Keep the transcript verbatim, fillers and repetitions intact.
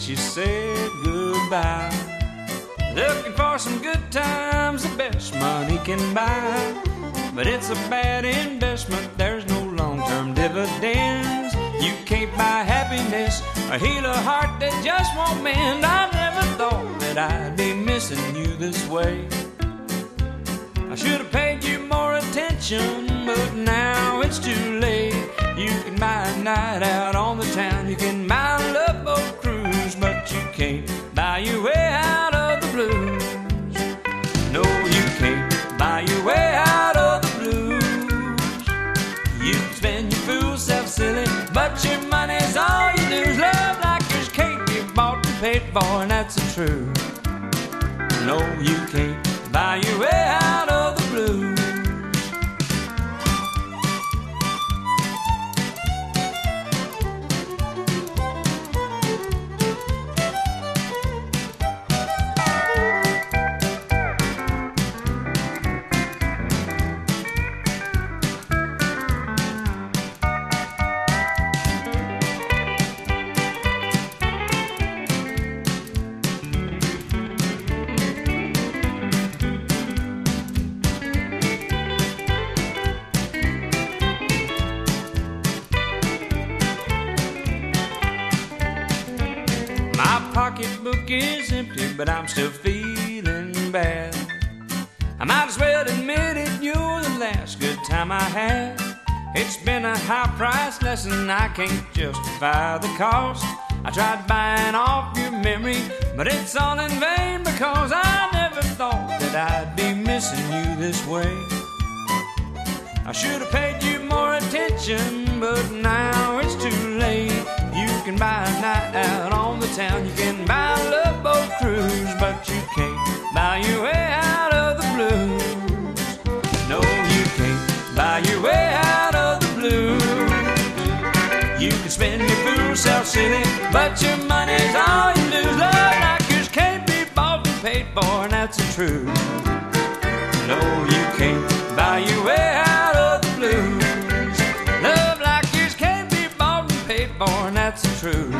she said goodbye. Looking for some good times, the best money can buy. But it's a bad investment, there's no long-term dividends. You can't buy happiness or heal a heart that just won't mend. I never thought that I'd be missing you this way. I should have paid you more attention, but now it's too late. You can buy a night out on the town, you can buy a love boat cruise, but you can't buy your way out of the blues. No, you can't buy your way out of the blues. You can spend your fool self silly, but your money's all you lose. Love like yours can't be bought and paid for, and that's the truth. No, you can't buy your way out of the blues. Pocketbook is empty, but I'm still feeling bad. I might as well admit it, you're the last good time I had. It's been a high-priced lesson, I can't justify the cost. I tried buying off your memory, but it's all in vain, because I never thought that I'd be missing you this way. I should have paid you more attention, but now it's too late. You can buy a night out on the town, you can buy a love boat cruise, but you can't buy your way out of the blues. No, you can't buy your way out of the blues. You can spend your fool self silly, but your money's all you lose. Love like yours can't be bought and paid for, and that's the truth. No, you can't buy your way out of the blues. Love like yours can't be bought and paid for, and that's the truth.